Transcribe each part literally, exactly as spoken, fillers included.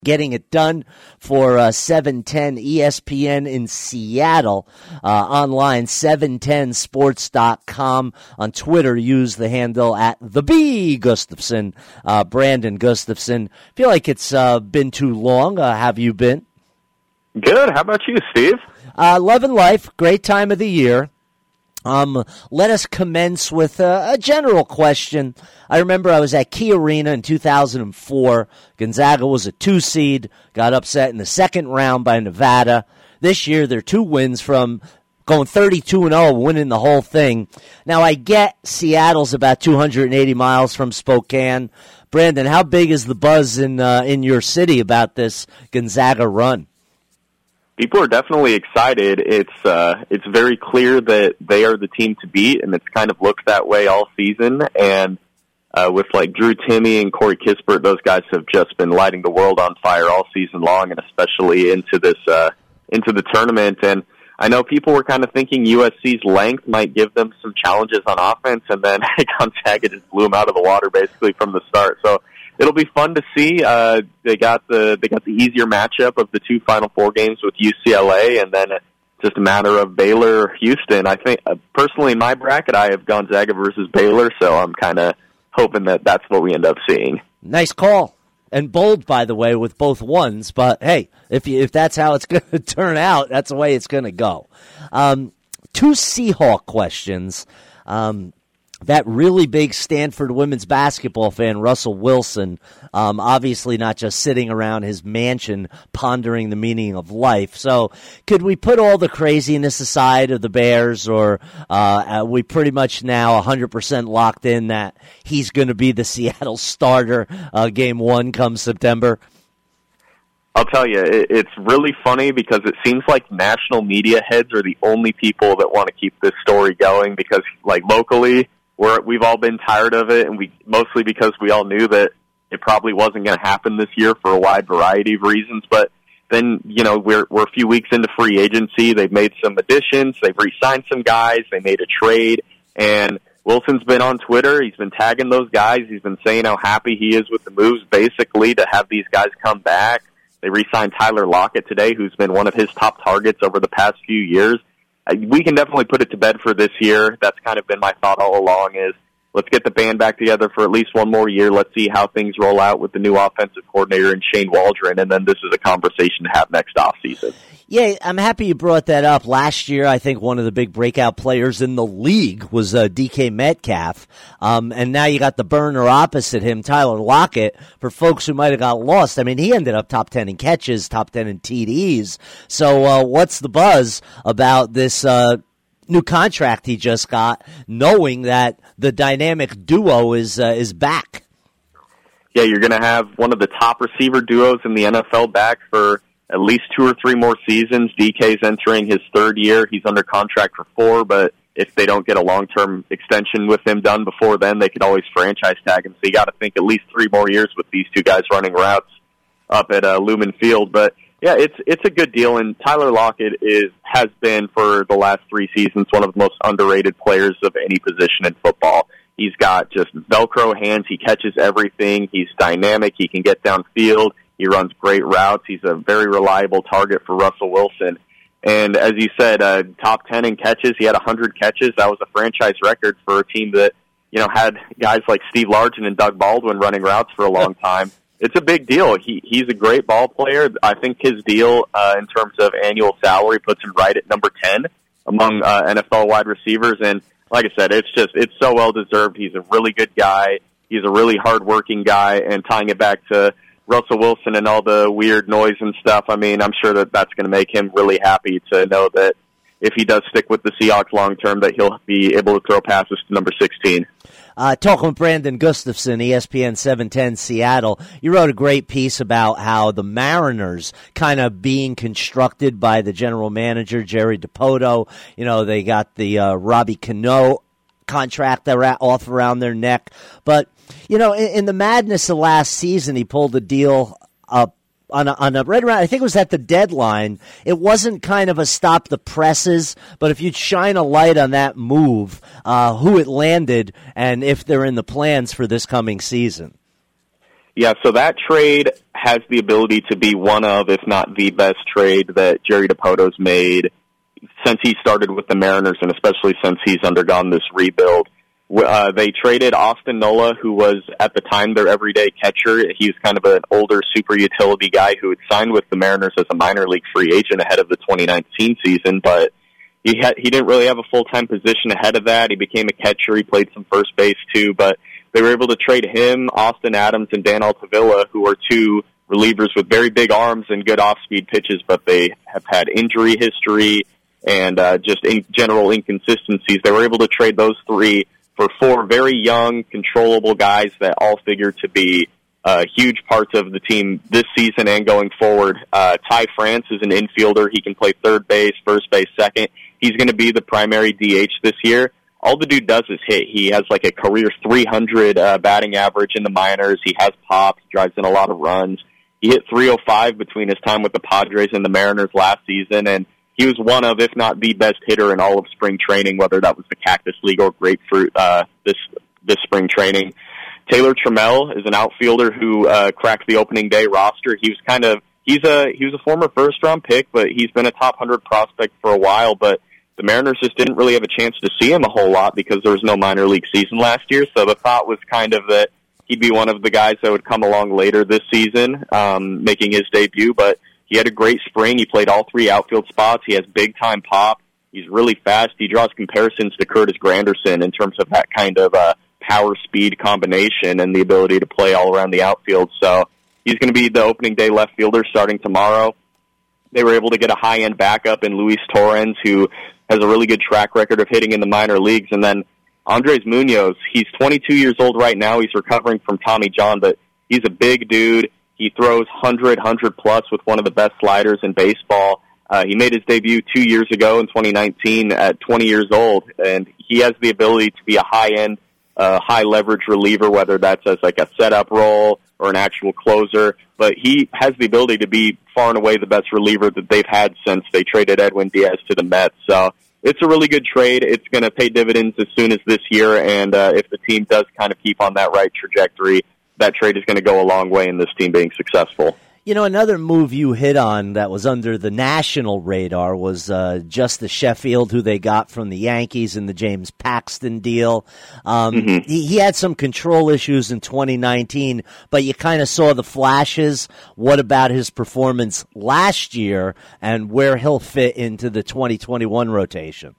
Getting it done for uh, seven ten E S P N in Seattle. Uh, online, seven ten sports dot com. On Twitter, use the handle at the B Gustafson. Uh, Brandon Gustafson. Feel like it's uh, been too long. Uh, have you been? Good. How about you, Steve? Uh, loving life. Great time of the year. Um, let us commence with a, a general question. I remember I was at Key Arena in two thousand four. Gonzaga was a two seed, got upset in the second round by Nevada. This year, they're two wins from going thirty-two and oh, winning the whole thing. Now, I get Seattle's about two hundred eighty miles from Spokane. Brandon, how big is the buzz in uh, in your city about this Gonzaga run? People are definitely excited. It's uh, it's very clear that they are the team to beat, and it's kind of looked that way all season. And uh, with like Drew Timme and Corey Kispert, those guys have just been lighting the world on fire all season long, and especially into this uh, into the tournament. And I know people were kind of thinking U S C's length might give them some challenges on offense, and then Gonzaga just blew them out of the water basically from the start. So it'll be fun to see. Uh, they got the they got the easier matchup of the two Final Four games with U C L A, and then it's just a matter of Baylor or Houston. I think uh, personally in my bracket, I have Gonzaga versus Baylor, so I'm kind of hoping that that's what we end up seeing. Nice call. And bold, by the way, with both ones. But, hey, if you, if that's how it's going to turn out, that's the way it's going to go. Um, two Seahawk questions. Um, that really big Stanford women's basketball fan, Russell Wilson, um, obviously not just sitting around his mansion pondering the meaning of life. So could we put all the craziness aside of the Bears, or uh, are we pretty much now one hundred percent locked in that he's going to be the Seattle starter uh, game one come September? I'll tell you, it's really funny because it seems like national media heads are the only people that want to keep this story going, because like locally, We're, we've all been tired of it, and we mostly because we all knew that it probably wasn't going to happen this year for a wide variety of reasons. But then, you know, we're we're a few weeks into free agency. They've made some additions. They've re-signed some guys. They made a trade. And Wilson's been on Twitter. He's been tagging those guys. He's been saying how happy he is with the moves, basically, to have these guys come back. They re-signed Tyler Lockett today, who's been one of his top targets over the past few years. We can definitely put it to bed for this year. That's kind of been my thought all along, is let's get the band back together for at least one more year. Let's see how things roll out with the new offensive coordinator and Shane Waldron, and then this is a conversation to have next offseason. Yeah, I'm happy you brought that up. Last year, I think one of the big breakout players in the league was uh, D K Metcalf, um, and now you got the burner opposite him, Tyler Lockett. For folks who might have got lost, I mean, he ended up top ten in catches, top ten in T Ds. So uh, what's the buzz about this uh, new contract he just got, knowing that the dynamic duo is uh, is back? Yeah, you're going to have one of the top receiver duos in the N F L back for at least two or three more seasons. D K's entering his third year. He's under contract for four, but if they don't get a long-term extension with him done before then, they could always franchise tag him. So you got to think at least three more years with these two guys running routes up at uh, Lumen Field. But yeah, it's it's a good deal, and Tyler Lockett is has been for the last three seasons one of the most underrated players of any position in football. He's got just Velcro hands. He catches everything. He's dynamic. He can get downfield. He runs great routes. He's a very reliable target for Russell Wilson. And as you said, uh, top ten in catches. He had one hundred catches. That was a franchise record for a team that, you know, had guys like Steve Largent and Doug Baldwin running routes for a long time. It's a big deal. He he's a great ball player. I think his deal uh, in terms of annual salary puts him right at number ten among uh, N F L wide receivers. And like I said, it's just it's so well deserved. He's a really good guy. He's a really hardworking guy. And tying it back to Russell Wilson and all the weird noise and stuff, I mean, I'm sure that that's going to make him really happy to know that if he does stick with the Seahawks long term, that he'll be able to throw passes to number sixteen. Uh, talking with Brandon Gustafson, E S P N seven ten Seattle. You wrote a great piece about how the Mariners kind of being constructed by the general manager, Jerry Dipoto. You know, they got the uh, Robbie Cano contract off around their neck. But, you know, in, in the madness of last season, he pulled a deal up on a, on a right around, I think it was at the deadline. It wasn't kind of a stop the presses, but if you'd shine a light on that move, uh, who it landed, and if they're in the plans for this coming season. Yeah, so that trade has the ability to be one of, if not the best trade that Jerry DiPoto's made since he started with the Mariners, and especially since he's undergone this rebuild. Uh, they traded Austin Nola, who was at the time their everyday catcher. He was kind of an older super utility guy who had signed with the Mariners as a minor league free agent ahead of the twenty nineteen season, but he had, he didn't really have a full-time position ahead of that. He became a catcher. He played some first base too, but they were able to trade him, Austin Adams, and Dan Altavilla, who are two relievers with very big arms and good off-speed pitches, but they have had injury history and uh, just in general inconsistencies. They were able to trade those three for four very young, controllable guys that all figure to be uh, huge parts of the team this season and going forward. Uh, Ty France is an infielder. He can play third base, first base, second. He's going to be the primary D H this year. All the dude does is hit. He has like a career three hundred uh, batting average in the minors. He has pop, drives in a lot of runs. He hit three oh five between his time with the Padres and the Mariners last season, and he was one of, if not the best hitter in all of spring training, whether that was the Cactus League or Grapefruit uh, this this spring training. Taylor Trammell is an outfielder who uh, cracked the opening day roster. He was kind of he's a he was a former first round pick, but he's been a top one hundred prospect for a while. But the Mariners just didn't really have a chance to see him a whole lot because there was no minor league season last year. So the thought was kind of that he'd be one of the guys that would come along later this season, um, making his debut. But he had a great spring. He played all three outfield spots. He has big-time pop. He's really fast. He draws comparisons to Curtis Granderson in terms of that kind of uh, power-speed combination and the ability to play all around the outfield. So he's going to be the opening day left fielder starting tomorrow. They were able to get a high-end backup in Luis Torrens, who has a really good track record of hitting in the minor leagues. And then Andres Munoz, he's twenty-two years old right now. He's recovering from Tommy John, but he's a big dude. He throws one hundred, one hundred plus with one of the best sliders in baseball. Uh, he made his debut two years ago in twenty nineteen at twenty years old, and he has the ability to be a high-end, uh, high-leverage reliever, whether that's as like a setup role or an actual closer. But he has the ability to be far and away the best reliever that they've had since they traded Edwin Diaz to the Mets. So it's a really good trade. It's going to pay dividends as soon as this year, and uh, if the team does kind of keep on that right trajectory, that trade is going to go a long way in this team being successful. You know, another move you hit on that was under the national radar was uh, Justice Sheffield, who they got from the Yankees in the James Paxton deal. Um, mm-hmm. he, he had some control issues in twenty nineteen, but you kind of saw the flashes. What about his performance last year and where he'll fit into the twenty twenty-one rotation?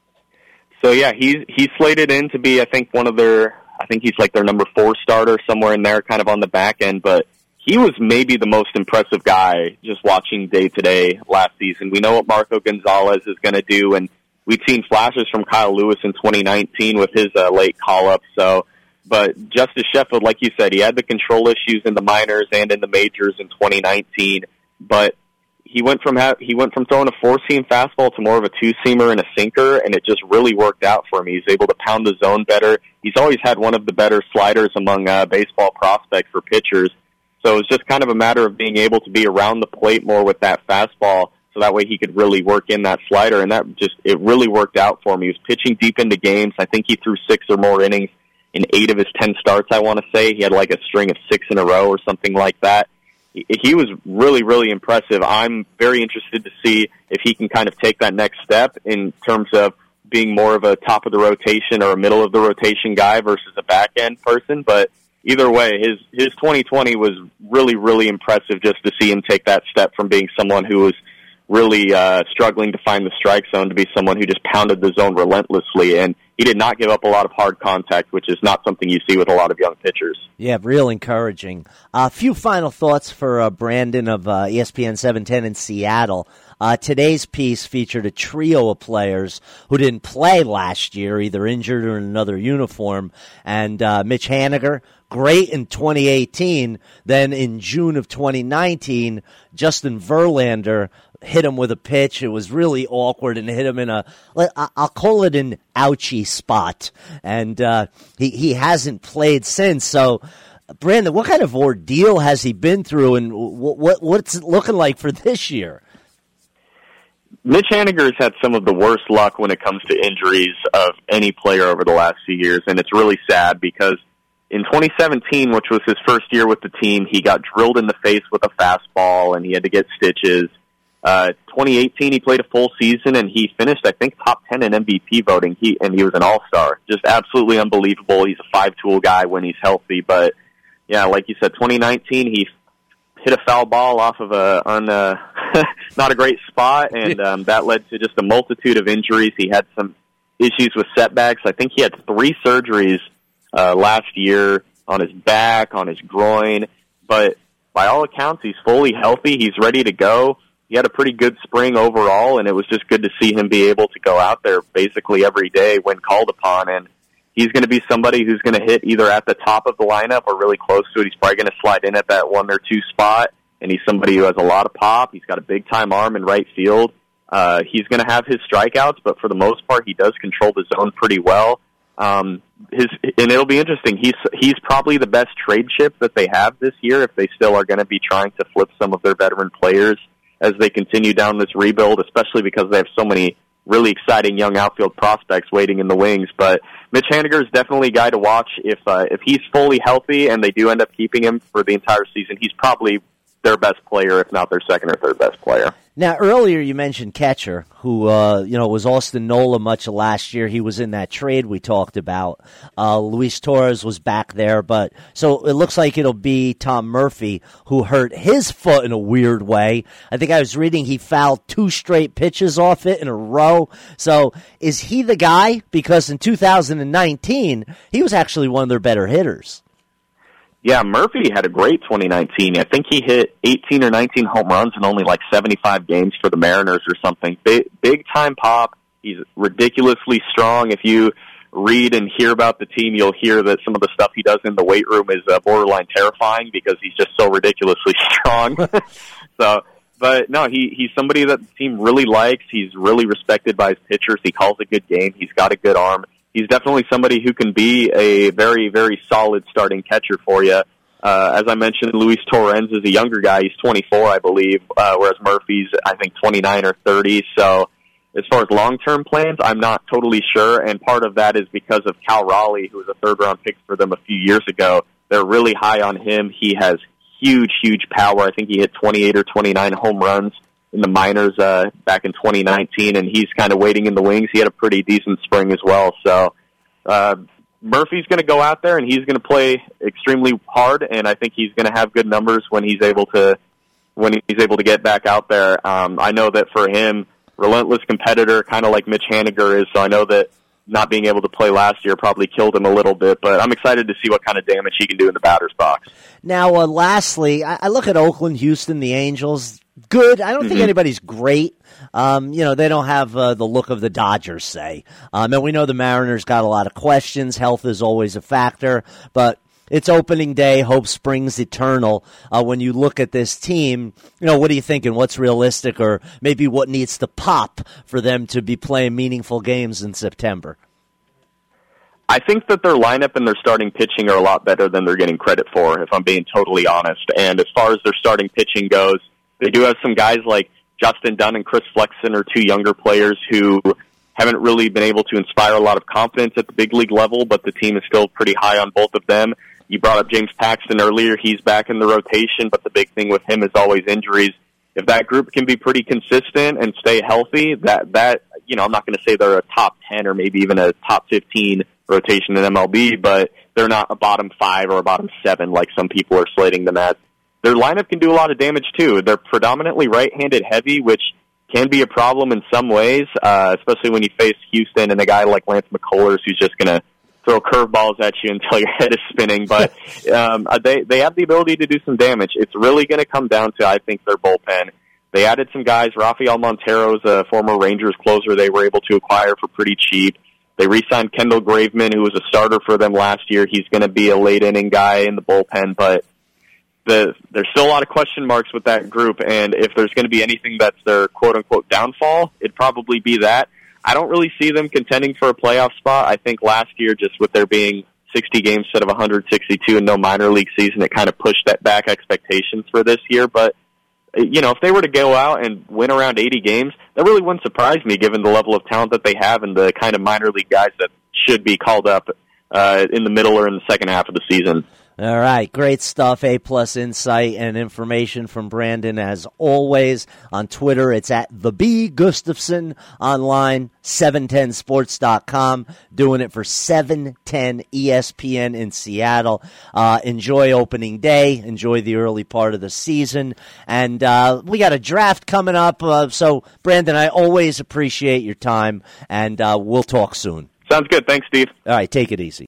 So, yeah, he's, he's slated in to be, I think, one of their, I think he's like their number four starter, somewhere in there, kind of on the back end, but he was maybe the most impressive guy just watching day-to-day last season. We know what Marco Gonzalez is going to do, and we've seen flashes from Kyle Lewis in twenty nineteen with his uh, late call-up. So, but Justice Sheffield, like you said, he had the control issues in the minors and in the majors in twenty nineteen, but he went from ha- he went from throwing a four-seam fastball to more of a two-seamer and a sinker, and it just really worked out for him. He's able to pound the zone better. He's always had one of the better sliders among uh, baseball prospects for pitchers. So it's just kind of a matter of being able to be around the plate more with that fastball so that way he could really work in that slider, and that just, it really worked out for him. He was pitching deep into games. I think he threw six or more innings in eight of his ten starts, I want to say. He had like a string of six in a row or something like that. He was really, really impressive. I'm very interested to see if he can kind of take that next step in terms of being more of a top of the rotation or a middle of the rotation guy versus a back end person, but either way, his his twenty twenty was really, really impressive just to see him take that step from being someone who was really uh, struggling to find the strike zone to be someone who just pounded the zone relentlessly. And he did not give up a lot of hard contact, which is not something you see with a lot of young pitchers. Yeah, real encouraging. A uh, few final thoughts for uh, Brandon of uh, E S P N seven ten in Seattle. Uh, today's piece featured a trio of players who didn't play last year, either injured or in another uniform. And uh, Mitch Haniger, great in twenty eighteen. Then in June of twenty nineteen, Justin Verlander hit him with a pitch. It was really awkward and hit him in a, I'll call it an ouchie spot. And uh, he, he hasn't played since. So, Brandon, what kind of ordeal has he been through, and what, what what's it looking like for this year? Mitch Haniger has had some of the worst luck when it comes to injuries of any player over the last few years, and it's really sad because in twenty seventeen, which was his first year with the team, he got drilled in the face with a fastball and he had to get stitches. Uh, twenty eighteen, he played a full season and he finished, I think, top ten in M V P voting. He and he was an all-star. Just absolutely unbelievable. He's a five-tool guy when he's healthy. But, yeah, like you said, twenty nineteen, he hit a foul ball off of a on a, not a great spot, and um, that led to just a multitude of injuries. He had some issues with setbacks. I think he had three surgeries uh, last year on his back, on his groin. But by all accounts, he's fully healthy. He's ready to go. He had a pretty good spring overall, and it was just good to see him be able to go out there basically every day when called upon. And he's going to be somebody who's going to hit either at the top of the lineup or really close to it. He's probably going to slide in at that one or two spot, and he's somebody who has a lot of pop. He's got a big-time arm in right field. Uh, he's going to have his strikeouts, but for the most part, he does control the zone pretty well. Um, his and it'll be interesting. He's he's probably the best trade chip that they have this year if they still are going to be trying to flip some of their veteran players as they continue down this rebuild, especially because they have so many really exciting young outfield prospects waiting in the wings. But Mitch Haniger is definitely a guy to watch. If uh, if he's fully healthy and they do end up keeping him for the entire season, he's probably their best player, if not their second or third best player. Now, earlier you mentioned catcher, who uh, you know was Austin Nola much of last year. He was in that trade we talked about. Uh, Luis Torres was back there, but so it looks like it'll be Tom Murphy, who hurt his foot in a weird way. I think I was reading he fouled two straight pitches off it in a row. So is he the guy? Because in two thousand nineteen, he was actually one of their better hitters. Yeah, Murphy had a great twenty nineteen. I think he hit eighteen or nineteen home runs in only like seventy-five games for the Mariners or something. Big, big time pop. He's ridiculously strong. If you read and hear about the team, you'll hear that some of the stuff he does in the weight room is uh, borderline terrifying because he's just so ridiculously strong. so, but no, he he's somebody that the team really likes. He's really respected by his pitchers. He calls a good game. He's got a good arm. He's definitely somebody who can be a very, very solid starting catcher for you. Uh, as I mentioned, Luis Torrens is a younger guy. He's twenty-four, I believe, uh, whereas Murphy's, I think, twenty-nine or thirty. So as far as long-term plans, I'm not totally sure, and part of that is because of Cal Raleigh, who was a third-round pick for them a few years ago. They're really high on him. He has huge, huge power. I think he hit twenty-eight or twenty-nine home runs in the minors uh, back in twenty nineteen, and he's kind of waiting in the wings. He had a pretty decent spring as well. So uh, Murphy's going to go out there, and he's going to play extremely hard, and I think he's going to have good numbers when he's able to when he's able to get back out there. Um, I know that for him, relentless competitor, kind of like Mitch Haniger is, so I know that not being able to play last year probably killed him a little bit, but I'm excited to see what kind of damage he can do in the batter's box. Now, uh, lastly, I, I look at Oakland, Houston, the Angels. Good. I don't mm-hmm. think anybody's great. Um, you know, they don't have uh, the look of the Dodgers, say. Um, and we know the Mariners got a lot of questions. Health is always a factor, but it's opening day. Hope springs eternal. Uh, when you look at this team, you know, what are you thinking? What's realistic, or maybe what needs to pop for them to be playing meaningful games in September? I think that their lineup and their starting pitching are a lot better than they're getting credit for, if I'm being totally honest. And as far as their starting pitching goes, they do have some guys like Justin Dunn and Chris Flexen are two younger players who haven't really been able to inspire a lot of confidence at the big league level, but the team is still pretty high on both of them. You brought up James Paxton earlier. He's back in the rotation, but the big thing with him is always injuries. If that group can be pretty consistent and stay healthy, that, that you know, I'm not going to say they're a top ten or maybe even a top fifteen rotation in M L B, but they're not a bottom five or a bottom seven like some people are slating them as. Their lineup can do a lot of damage, too. They're predominantly right-handed heavy, which can be a problem in some ways, uh, especially when you face Houston and a guy like Lance McCullers who's just going to throw curveballs at you until your head is spinning. But um, they, they have the ability to do some damage. It's really going to come down to, I think, their bullpen. They added some guys. Rafael Montero's a former Rangers closer they were able to acquire for pretty cheap. They re-signed Kendall Graveman, who was a starter for them last year. He's going to be a late-inning guy in the bullpen, but The, there's still a lot of question marks with that group, and if there's going to be anything that's their quote-unquote downfall, it'd probably be that. I don't really see them contending for a playoff spot. I think last year, just with there being sixty games instead of one hundred sixty-two and no minor league season, it kind of pushed that back expectations for this year. But, you know, if they were to go out and win around eighty games, that really wouldn't surprise me given the level of talent that they have and the kind of minor league guys that should be called up uh, in the middle or in the second half of the season. All right, great stuff. A-plus insight and information from Brandon, as always. On Twitter, it's at the B Gustafson. Online, seven ten sports dot com. Doing it for seven ten E S P N in Seattle. Uh, enjoy opening day. Enjoy the early part of the season. And uh, we got a draft coming up. Uh, so, Brandon, I always appreciate your time, and uh, we'll talk soon. Sounds good. Thanks, Steve. All right, take it easy.